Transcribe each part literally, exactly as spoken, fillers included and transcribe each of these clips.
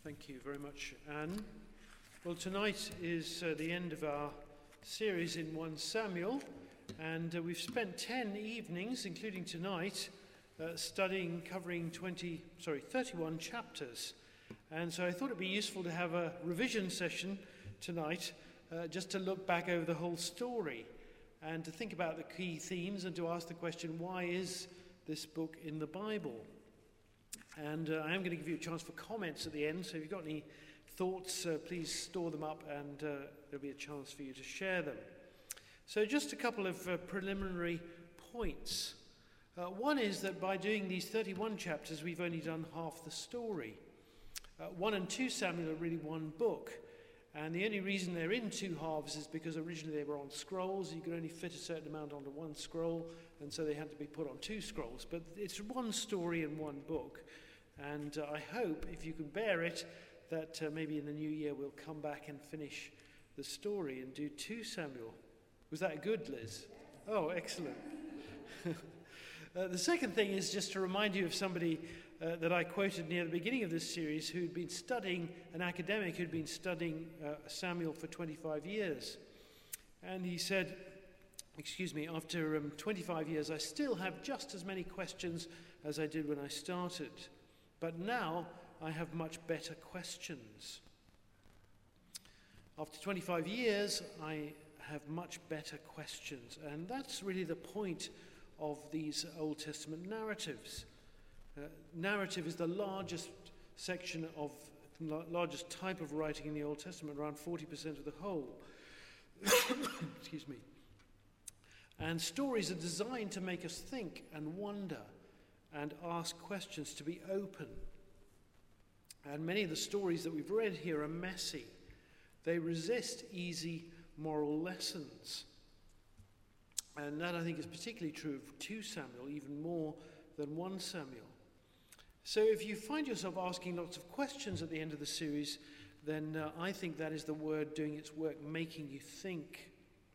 Thank you very much, Anne. Well, tonight is uh, the end of our series in First Samuel, and uh, we've spent ten evenings, including tonight, uh, studying, covering twenty, sorry, thirty-one chapters. And so I thought it'd be useful to have a revision session tonight, uh, just to look back over the whole story and to think about the key themes and to ask the question, why is this book in the Bible? And uh, I am going to give you a chance for comments at the end, so if you've got any thoughts, uh, please store them up and uh, there'll be a chance for you to share them. So just a couple of uh, preliminary points. Uh, one is that by doing these thirty-one chapters, we've only done half the story. Uh, one and two Samuel are really one book, and the only reason they're in two halves is because originally they were on scrolls. You could only fit a certain amount onto one scroll, and so they had to be put on two scrolls. But it's one story in one book. And uh, I hope, if you can bear it, that uh, maybe in the new year we'll come back and finish the story and do two Samuel. Was that good, Liz? Oh, excellent. uh, the second thing is just to remind you of somebody uh, that I quoted near the beginning of this series who'd been studying, an academic who'd been studying uh, Samuel for twenty-five years. And he said, excuse me, after um, twenty-five years, I still have just as many questions as I did when I started. But now I have much better questions. After twenty-five years, I have much better questions. And that's really the point of these Old Testament narratives. Uh, narrative is the largest section of, largest type of writing in the Old Testament, around forty percent of the whole. Excuse me. And stories are designed to make us think and wonder and ask questions, to be open. And many of the stories that we've read here are messy. They resist easy moral lessons. And that, I think, is particularly true of two Samuel, even more than one Samuel. So if you find yourself asking lots of questions at the end of the series, then uh, I think that is the word doing its work, making you think.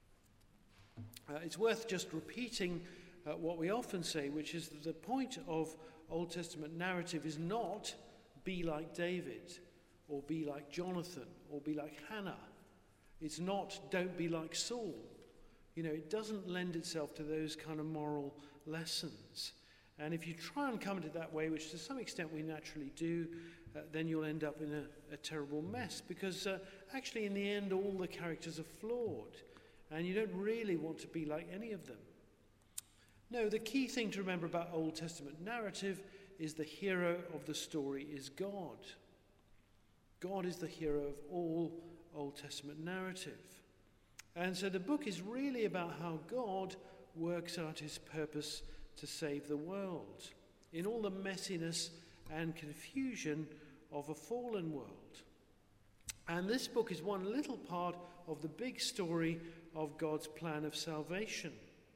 Uh, it's worth just repeating Uh, what we often say, which is that the point of Old Testament narrative is not be like David, or be like Jonathan, or be like Hannah. It's not don't be like Saul. You know, it doesn't lend itself to those kind of moral lessons. And if you try and come at it that way, which to some extent we naturally do, uh, then you'll end up in a, a terrible mess, because uh, actually in the end all the characters are flawed, and you don't really want to be like any of them. No, the key thing to remember about Old Testament narrative is the hero of the story is God. God is the hero of all Old Testament narrative. And so the book is really about how God works out his purpose to save the world in all the messiness and confusion of a fallen world. And this book is one little part of the big story of God's plan of salvation.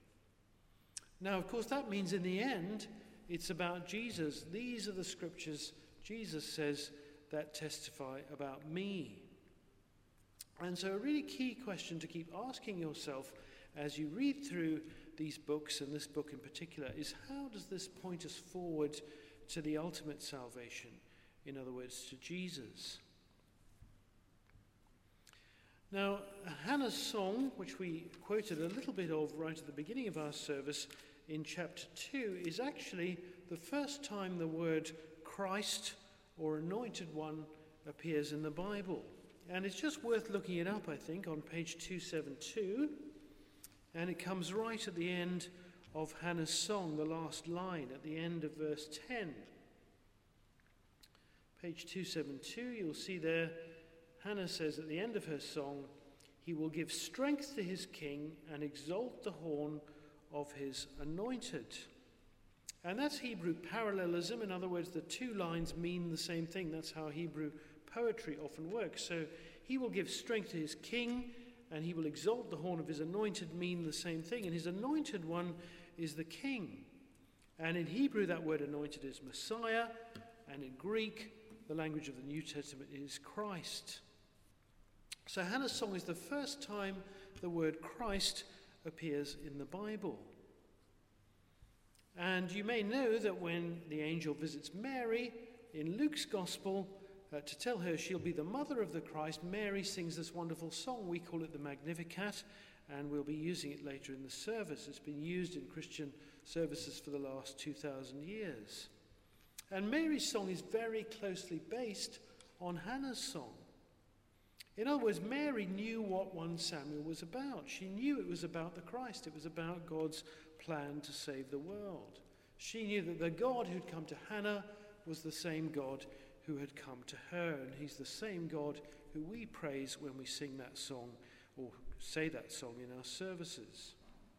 Now, of course, that means in the end, it's about Jesus. These are the scriptures, Jesus says, that testify about me. And so a really key question to keep asking yourself as you read through these books, and this book in particular, is how does this point us forward to the ultimate salvation? In other words, to Jesus. Now, Hannah's song, which we quoted a little bit of right at the beginning of our service in chapter two, is actually the first time the word Christ or Anointed One appears in the Bible. And it's just worth looking it up, I think, on page two seventy-two. And it comes right at the end of Hannah's song, the last line, at the end of verse ten. Page two seventy-two, you'll see there, Hannah says at the end of her song, "He will give strength to his king and exalt the horn of his anointed." And that's Hebrew parallelism. In other words, the two lines mean the same thing. That's how Hebrew poetry often works. So he will give strength to his king and he will exalt the horn of his anointed mean the same thing. And his anointed one is the king. And in Hebrew, that word anointed is Messiah. And in Greek, the language of the New Testament, is Christ. So Hannah's song is the first time the word Christ appears in the Bible. And you may know that when the angel visits Mary in Luke's Gospel, uh, to tell her she'll be the mother of the Christ, Mary sings this wonderful song. We call it the Magnificat, and we'll be using it later in the service. It's been used in Christian services for the last two thousand years. And Mary's song is very closely based on Hannah's song. In other words, Mary knew what First Samuel was about. She knew it was about the Christ. It was about God's plan to save the world. She knew that the God who'd come to Hannah was the same God who had come to her. And he's the same God who we praise when we sing that song or say that song in our services.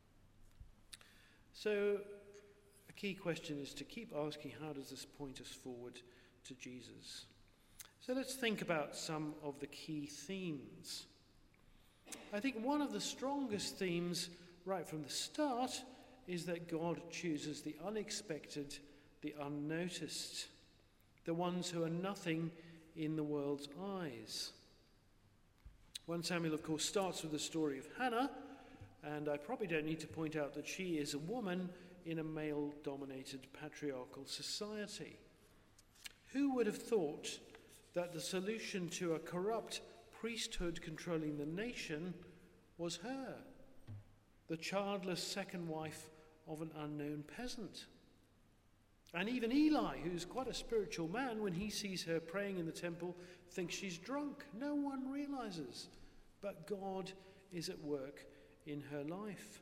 So a key question is to keep asking, how does this point us forward to Jesus? So let's think about some of the key themes. I think one of the strongest themes right from the start is that God chooses the unexpected, the unnoticed, the ones who are nothing in the world's eyes. First Samuel, of course, starts with the story of Hannah, and I probably don't need to point out that she is a woman in a male-dominated patriarchal society. Who would have thought that the solution to a corrupt priesthood controlling the nation was her, the childless second wife of an unknown peasant? And even Eli, who's quite a spiritual man, when he sees her praying in the temple, thinks she's drunk. No one realizes, but God is at work in her life.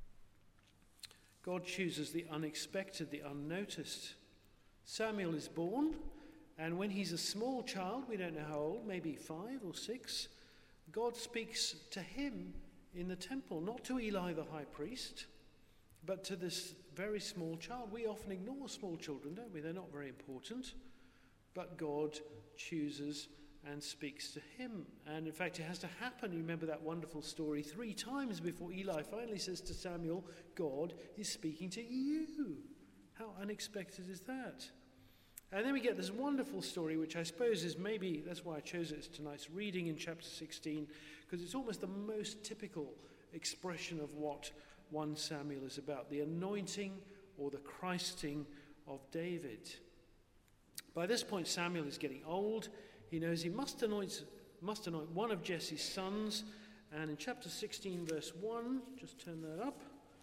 God chooses the unexpected, the unnoticed. Samuel is born, and when he's a small child, we don't know how old, maybe five or six, God speaks to him in the temple, not to Eli the high priest, but to this very small child. We often ignore small children, don't we? They're not very important. But God chooses and speaks to him. And in fact, it has to happen. You remember that wonderful story three times before Eli finally says to Samuel, God is speaking to you. How unexpected is that? And then we get this wonderful story, which I suppose is maybe, that's why I chose it as tonight's reading in chapter sixteen, because it's almost the most typical expression of what First Samuel is about, the anointing or the Christing of David. By this point, Samuel is getting old. He knows he must anoint, must anoint one of Jesse's sons. And in chapter sixteen, verse one, just turn that up.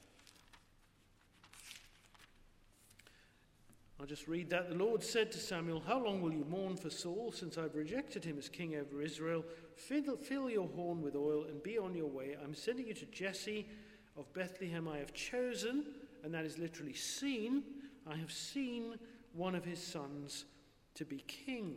I'll just read that. The Lord said to Samuel, how long will you mourn for Saul, since I've rejected him as king over Israel? Fill, fill your horn with oil and be on your way. I'm sending you to Jesse of Bethlehem. I have chosen, and that is literally seen, I have seen one of his sons to be king.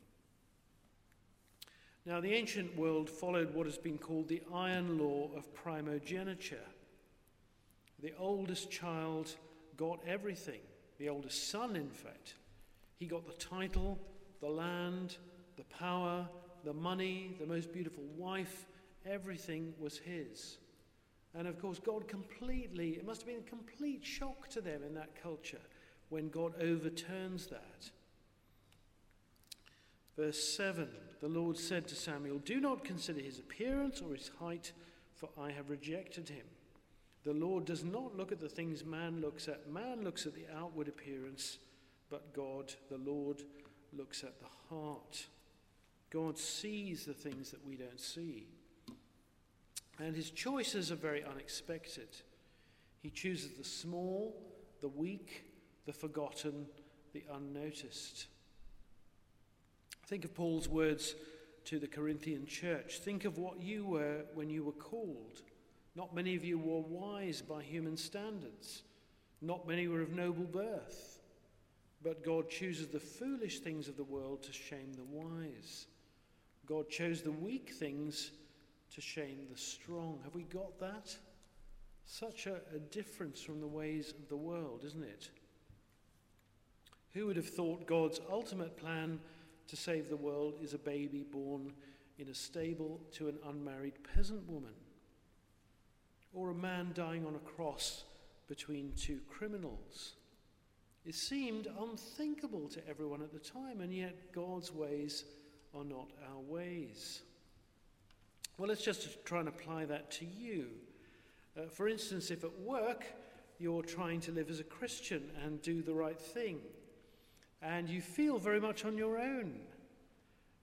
Now, the ancient world followed what has been called the iron law of primogeniture. The oldest child got everything. The oldest son, in fact. He got the title, the land, the power, the money, the most beautiful wife. Everything was his. And of course, God completely, it must have been a complete shock to them in that culture when God overturns that. Verse seven, the Lord said to Samuel, do not consider his appearance or his height, for I have rejected him. The Lord does not look at the things man looks at. Man looks at the outward appearance, but God, the Lord, looks at the heart. God sees the things that we don't see. And his choices are very unexpected. He chooses the small, the weak, the forgotten, the unnoticed. Think of Paul's words to the Corinthian church. Think of what you were when you were called. Not many of you were wise by human standards. Not many were of noble birth. But God chooses the foolish things of the world to shame the wise. God chose the weak things to shame the strong. Have we got that? Such a, a difference from the ways of the world, isn't it? Who would have thought God's ultimate plan to save the world is a baby born in a stable to an unmarried peasant woman? Or a man dying on a cross between two criminals? It seemed unthinkable to everyone at the time, and yet God's ways are not our ways. Well, let's just try and apply that to you. Uh, for instance, if at work you're trying to live as a Christian and do the right thing, and you feel very much on your own,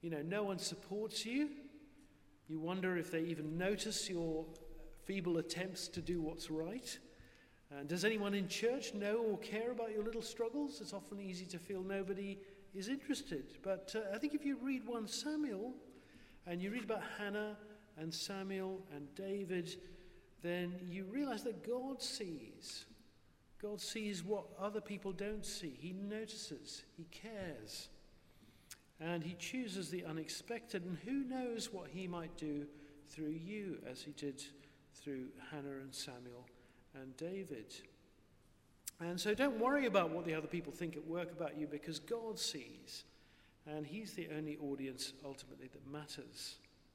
You know, no one supports you. You wonder if they even notice your feeble attempts to do what's right. And does anyone in church know or care about your little struggles? It's often easy to feel nobody is interested. But uh, I think if you read First Samuel, and you read about Hannah and Samuel and David, then you realize that God sees. God sees what other people don't see. He notices. He cares. And he chooses the unexpected. And who knows what he might do through you, as he did through Hannah and Samuel and David. And so don't worry about what the other people think at work about you, because God sees. And he's the only audience ultimately that matters.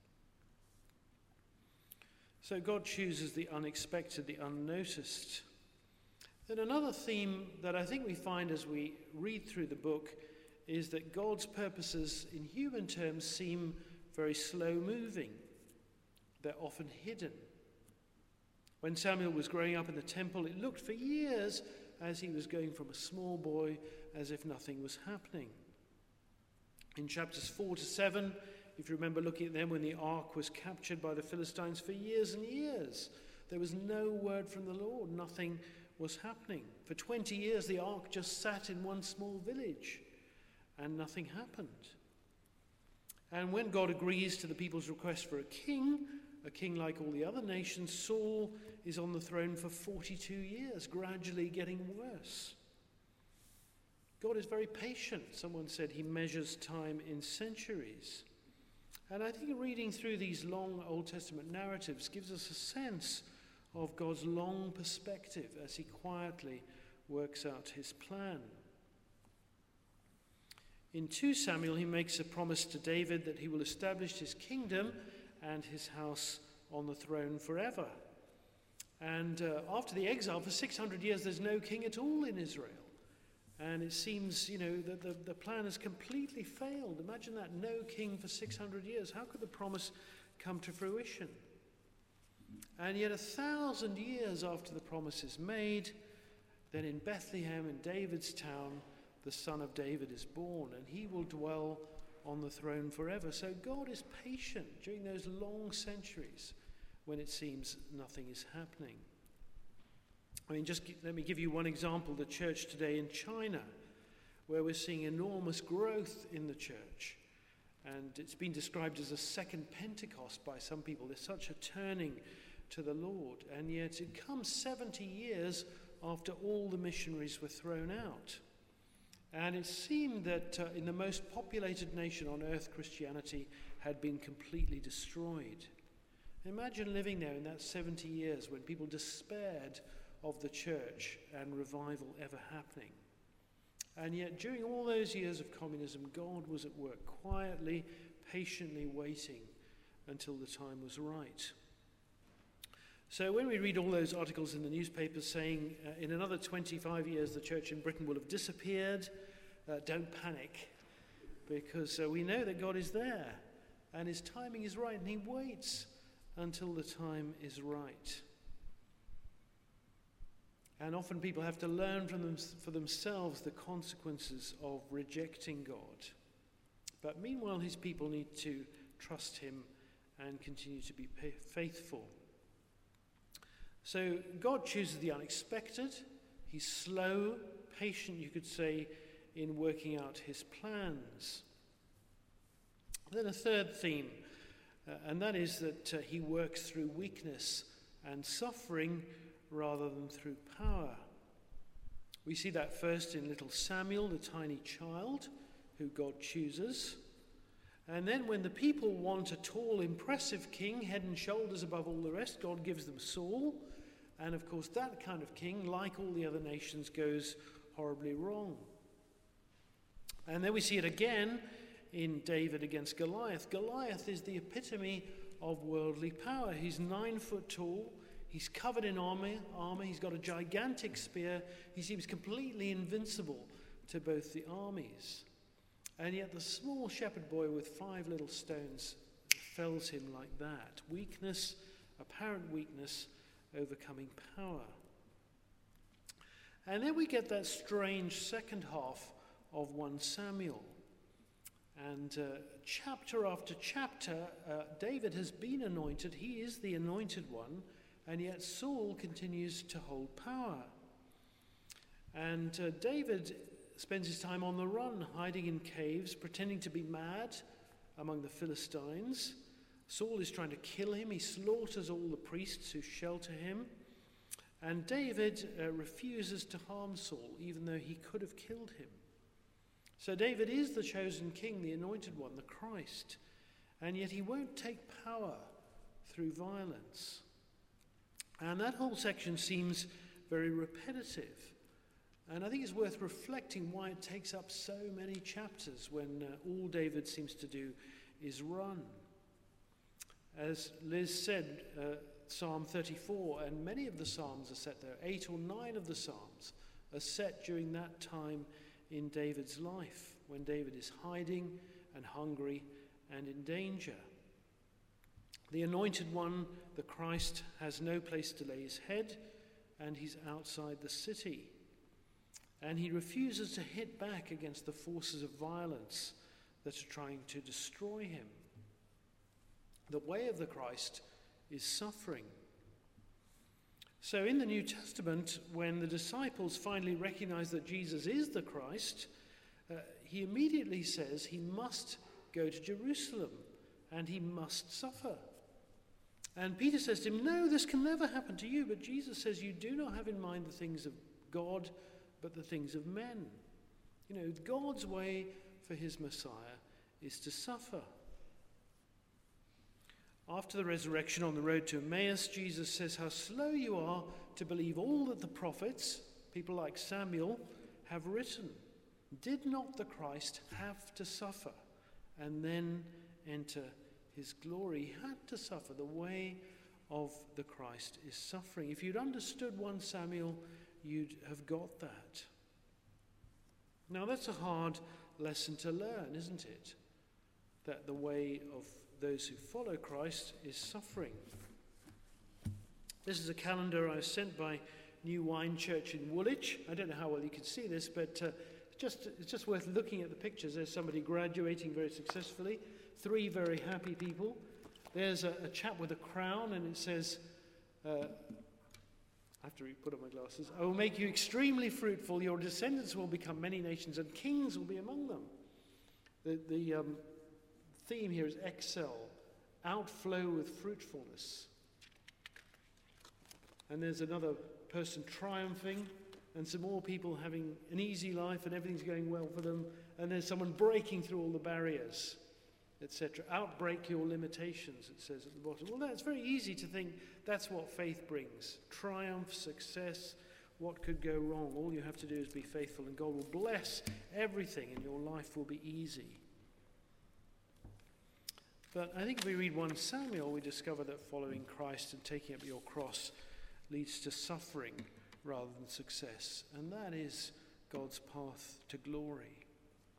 So God chooses the unexpected, the unnoticed. Then another theme that I think we find as we read through the book is that God's purposes in human terms seem very slow-moving. They're often hidden. When Samuel was growing up in the temple, it looked for years as he was going from a small boy as if nothing was happening. In chapters four to seven, if you remember looking at them when the ark was captured by the Philistines for years and years, there was no word from the Lord. Nothing was happening. For twenty years, the ark just sat in one small village and nothing happened. And when God agrees to the people's request for a king, a king like all the other nations, Saul is on the throne for forty-two years, gradually getting worse. God is very patient. Someone said he measures time in centuries. And I think reading through these long Old Testament narratives gives us a sense of God's long perspective as he quietly works out his plan. In Second Samuel, he makes a promise to David that he will establish his kingdom and his house on the throne forever. And uh, after the exile for six hundred years, there's no king at all in Israel. And it seems, you know, that the, the plan has completely failed. Imagine that, no king for six hundred years. How could the promise come to fruition? And yet a thousand years after the promise is made, then in Bethlehem, in David's town, the son of David is born, and he will dwell on the throne forever. So God is patient during those long centuries when it seems nothing is happening. I mean, just let me give you one example. The church today in China, where we're seeing enormous growth in the church. And it's been described as a second Pentecost by some people. There's such a turning to the Lord. And yet it comes seventy years after all the missionaries were thrown out. And it seemed that uh, in the most populated nation on earth, Christianity had been completely destroyed. Imagine living there in that seventy years when people despaired of the church and revival ever happening. And yet during all those years of communism, God was at work, quietly, patiently waiting until the time was right. So when we read all those articles in the newspapers saying uh, in another twenty-five years the church in Britain will have disappeared, uh, don't panic, because uh, we know that God is there and his timing is right, and he waits until the time is right. And often people have to learn from them, for themselves the consequences of rejecting God. But meanwhile, his people need to trust him and continue to be faithful. So God chooses the unexpected. He's slow, patient, you could say, in working out his plans. Then a third theme, uh, and that is that uh, he works through weakness and suffering rather than through power. We see that first in little Samuel, the tiny child who God chooses. And then when the people want a tall, impressive king, head and shoulders above all the rest, God gives them Saul. And of course, that kind of king, like all the other nations, goes horribly wrong. And then we see it again in David against Goliath. Goliath is the epitome of worldly power. He's nine foot tall. He's covered in armor, armor. He's got a gigantic spear. He seems completely invincible to both the armies. And yet the small shepherd boy with five little stones fells him like that. Weakness, apparent weakness, overcoming power. And then we get that strange second half of First Samuel. And uh, chapter after chapter, uh, David has been anointed. He is the anointed one, and yet Saul continues to hold power. And uh, David spends his time on the run, hiding in caves, pretending to be mad among the Philistines. Saul is trying to kill him. He slaughters all the priests who shelter him. And David uh, refuses to harm Saul, even though he could have killed him. So David is the chosen king, the anointed one, the Christ. And yet he won't take power through violence. And that whole section seems very repetitive. And I think it's worth reflecting why it takes up so many chapters when uh, all David seems to do is run. As Liz said, uh, Psalm thirty-four, and many of the Psalms are set there. Eight or nine of the Psalms are set during that time in David's life, when David is hiding and hungry and in danger. The anointed one, the Christ, has no place to lay his head, and he's outside the city. And he refuses to hit back against the forces of violence that are trying to destroy him. The way of the Christ is suffering. So in the New Testament, when the disciples finally recognize that Jesus is the Christ, uh, he immediately says he must go to Jerusalem and he must suffer. And Peter says to him, no, this can never happen to you. But Jesus says, you do not have in mind the things of God, but the things of men. You know, God's way for his Messiah is to suffer. After the resurrection on the road to Emmaus, Jesus says how slow you are to believe all that the prophets, people like Samuel, have written. Did not the Christ have to suffer and then enter his glory? He had to suffer. The way of the Christ is suffering. If you'd understood First Samuel, you'd have got that. Now that's a hard lesson to learn, isn't it? That the way of those who follow Christ is suffering. This is a calendar I was sent by New Wine Church in Woolwich. I don't know how well you can see this, but uh, just, it's just worth looking at the pictures. There's somebody graduating very successfully, three very happy people. There's a, a chap with a crown, and it says, uh, I have to put on my glasses, I will make you extremely fruitful, your descendants will become many nations, and kings will be among them. The, the um, theme here is excel, outflow with fruitfulness. And there's another person triumphing, and some more people having an easy life and everything's going well for them, and there's someone breaking through all the barriers, et cetera. Outbreak your limitations, it says at the bottom. Well, that's very easy to think that's what faith brings. Triumph, success, what could go wrong? All you have to do is be faithful, and God will bless everything, and your life will be easy. But I think if we read First Samuel, we discover that following Christ and taking up your cross leads to suffering rather than success. And that is God's path to glory.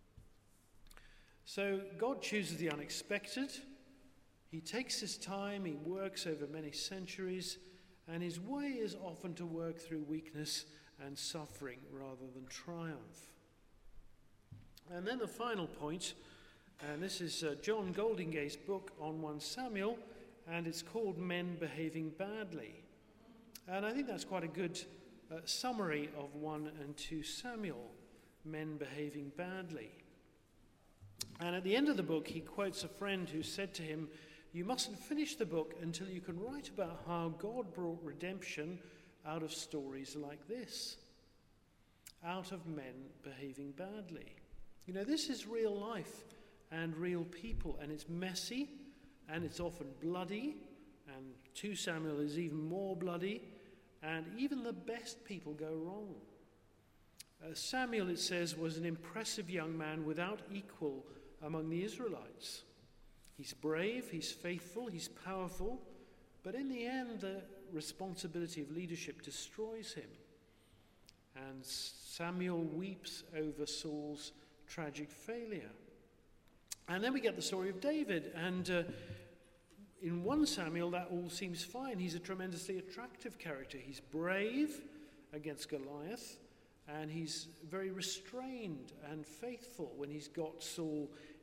So God chooses the unexpected. He takes his time, he works over many centuries, and his way is often to work through weakness and suffering rather than triumph. And then the final point, and this is uh, John Goldingay's book on First Samuel, and it's called Men Behaving Badly. And I think that's quite a good uh, summary of First and Second Samuel, men behaving badly. And at the end of the book, he quotes a friend who said to him, you mustn't finish the book until you can write about how God brought redemption out of stories like this, out of men behaving badly. You know, this is real life and real people, and it's messy, and it's often bloody, and Second Samuel is even more bloody, and even the best people go wrong. Uh, Samuel, it says, was an impressive young man without equal among the Israelites. He's brave, he's faithful, he's powerful, but in the end, the responsibility of leadership destroys him. And Samuel weeps over Saul's tragic failure. And then we get the story of David, and uh, in First Samuel that all seems fine. He's a tremendously attractive character. He's brave against Goliath, and he's very restrained and faithful when he's got Saul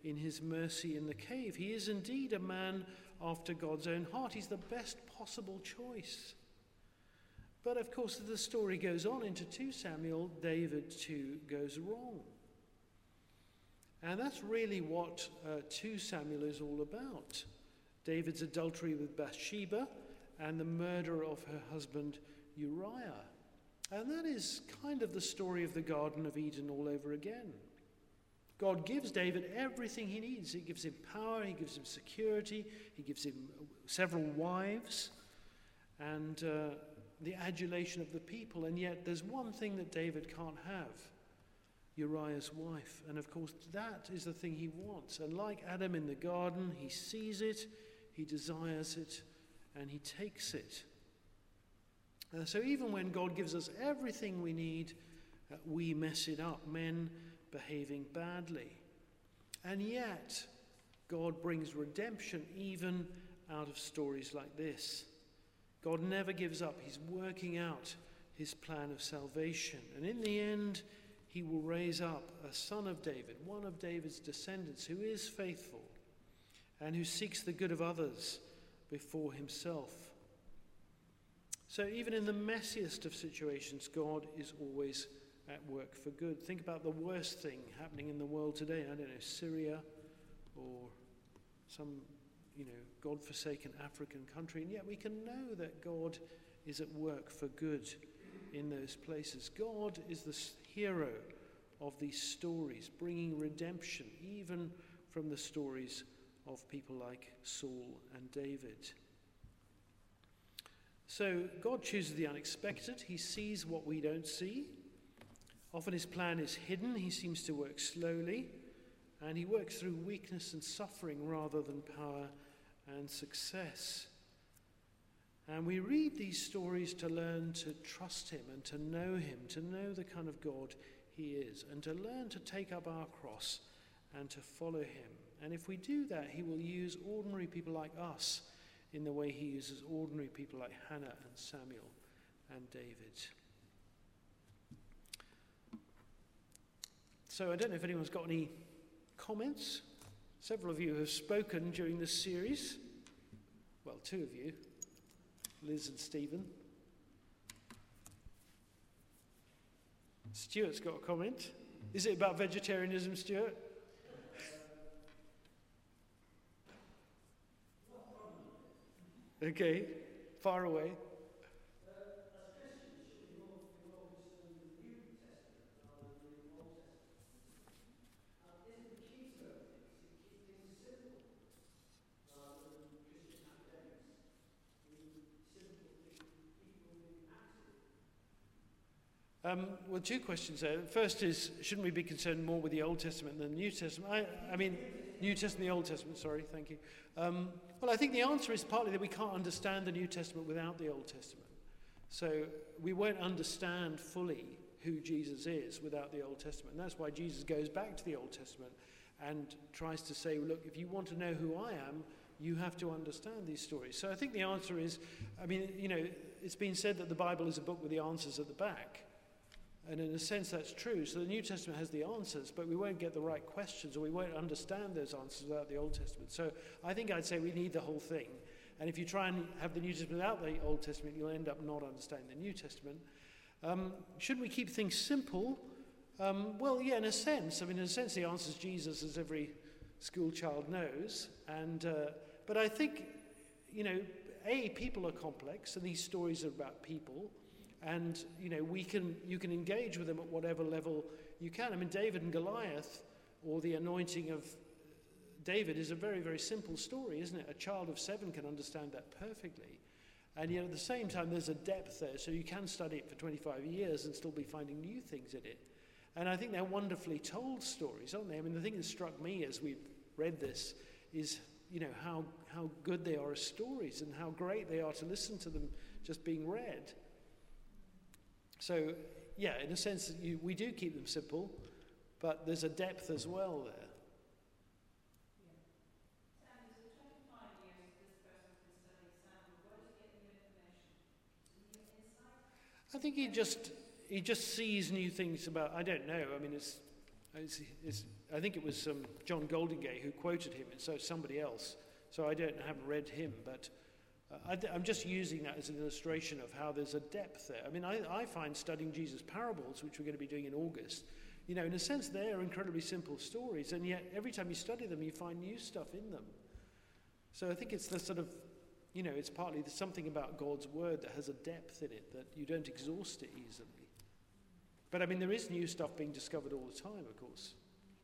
in his mercy in the cave. He is indeed a man after God's own heart. He's the best possible choice. But of course, as the story goes on into Second Samuel, David too goes wrong. And that's really what uh, Second Samuel is all about. David's adultery with Bathsheba and the murder of her husband Uriah. And that is kind of the story of the Garden of Eden all over again. God gives David everything he needs. He gives him power, he gives him security, he gives him several wives, and uh, the adulation of the people. And yet there's one thing that David can't have: Uriah's wife. And of course that is the thing he wants. And like Adam in the garden, he sees it, he desires it, and he takes it. Uh, so even when God gives us everything we need, uh, we mess it up, men behaving badly. And yet God brings redemption even out of stories like this. God never gives up. He's working out his plan of salvation. And in the end, he will raise up a son of David, one of David's descendants, who is faithful and who seeks the good of others before himself. So even in the messiest of situations, God is always at work for good. Think about the worst thing happening in the world today. I don't know, Syria or some, you know, God-forsaken African country. And yet we can know that God is at work for good in those places. God is the hero of these stories, bringing redemption even from the stories of people like Saul and David. So God chooses the unexpected. He sees what we don't see. Often his plan is hidden. He seems to work slowly, and he works through weakness and suffering rather than power and success. And we read these stories to learn to trust him and to know him, to know the kind of God he is, and to learn to take up our cross and to follow him. And if we do that, he will use ordinary people like us in the way he uses ordinary people like Hannah and Samuel and David. So I don't know if anyone's got any comments. Several of you have spoken during this series. Well, two of you, Liz and Stephen. Stuart's got a comment. Is it about vegetarianism, Stuart? Okay, far away. Um, well, two questions there. First is, shouldn't we be concerned more with the Old Testament than the New Testament? I, I mean, New Testament, the Old Testament, sorry, thank you. Um, well, I think the answer is partly that we can't understand the New Testament without the Old Testament. So we won't understand fully who Jesus is without the Old Testament. And that's why Jesus goes back to the Old Testament and tries to say, look, if you want to know who I am, you have to understand these stories. So I think the answer is, I mean, you know, it's been said that the Bible is a book with the answers at the back. And in a sense, that's true. So the New Testament has the answers, but we won't get the right questions, or we won't understand those answers without the Old Testament. So I think I'd say we need the whole thing. And if you try and have the New Testament without the Old Testament, you'll end up not understanding the New Testament. Um, should we keep things simple? Um, well, yeah, in a sense. I mean, in a sense, the answer is Jesus, as every school child knows. And uh, but I think, you know, A, people are complex, and these stories are about people. And, you know, we can, you can engage with them at whatever level you can. I mean, David and Goliath, or the anointing of David, is a very, very simple story, isn't it? A child of seven can understand that perfectly. And yet at the same time, there's a depth there, so you can study it for twenty-five years and still be finding new things in it. And I think they're wonderfully told stories, aren't they? I mean, the thing that struck me as we read this is, you know, how, how good they are as stories and how great they are to listen to them just being read. So, yeah, in a sense, you, we do keep them simple, but there's a depth as well there. I think he just he just sees new things about, I don't know, I mean, it's It's, it's, I think it was um, John Goldingay who quoted him, and so somebody else. So I don't I haven't read him, but uh, I, I'm just using that as an illustration of how there's a depth there. I mean, I, I find studying Jesus' parables, which we're going to be doing in August, you know, in a sense, they're incredibly simple stories, and yet every time you study them, you find new stuff in them. So I think it's the sort of, you know, it's partly there's something about God's word that has a depth in it that you don't exhaust it easily. But I mean, there is new stuff being discovered all the time, of course.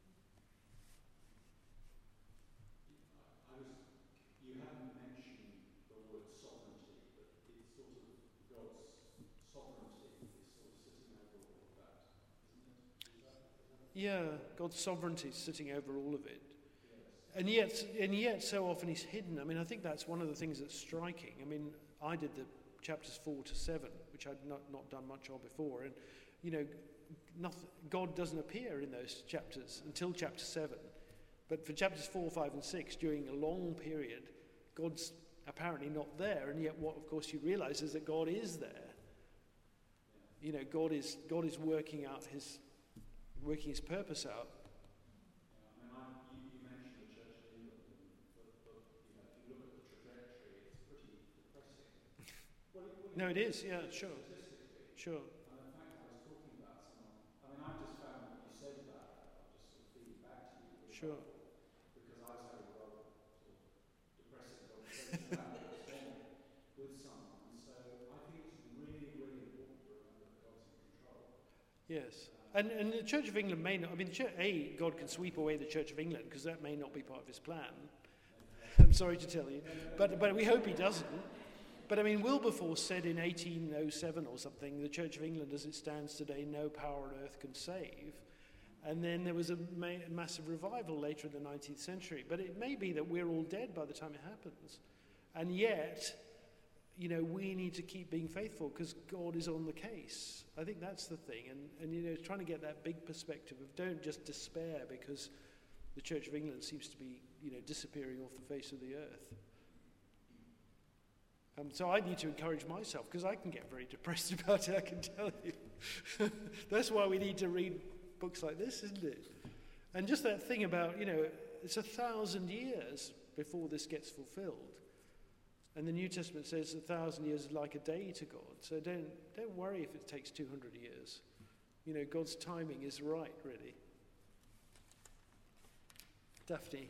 I was, you haven't mentioned the word sovereignty, but it's sort of God's sovereignty is sort of sitting over all of that, isn't it? Is that, is that Yeah, God's sovereignty is sitting over all of it. yes. And yet, and yet so often he's hidden. I mean, I think that's one of the things that's striking. I mean, I did the chapters four to seven, which I'd not, not done much of before, and you know, nothing, God doesn't appear in those chapters until chapter seven. But for chapters four, five, and six, during a long period, God's apparently not there. And yet what, of course, you realize is that God is there. You know, God is God is working out his, working his purpose out. Yeah, I mean, I, you, you mentioned the Church of England, but, but you know, if you look at the trajectory, it's pretty depressing. Well, it, well, No, it is, yeah, sure, statistically. sure. And in fact, I was talking about someone. I mean, I've just found what you said about that. I'll just sort of feed it back to you. Really Sure. helpful, because I was having a rather sort of depressing conversation about it this morning with someone. And so I think it's really, really important to remember that God's in control. Yes. And, and the Church of England may not, I mean, the Church, A, God can sweep away the Church of England, because that may not be part of his plan. I'm sorry to tell you. But, but we hope he doesn't. But I mean, Wilberforce said in eighteen oh seven or something, the Church of England as it stands today, no power on earth can save. And then there was a ma- massive revival later in the nineteenth century. But it may be that we're all dead by the time it happens. And yet, you know, we need to keep being faithful because God is on the case. I think that's the thing. And, and, you know, trying to get that big perspective of don't just despair because the Church of England seems to be, you know, disappearing off the face of the earth. Um, so I need to encourage myself because I can get very depressed about it, I can tell you. That's why we need to read books like this, isn't it? And just that thing about, you know, it's a thousand years before this gets fulfilled. And the New Testament says a thousand years is like a day to God. So don't, don't worry if it takes two hundred years. You know, God's timing is right, really. Daphne.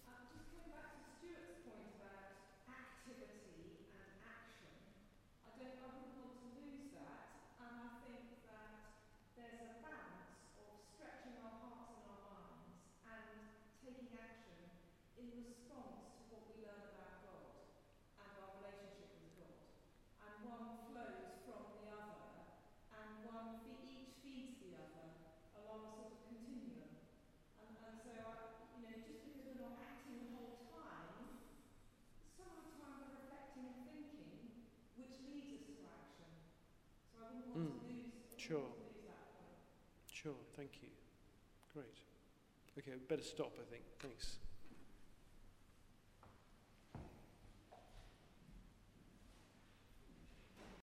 Mm, sure. Sure, thank you. Great. Okay, better stop, I think. Thanks.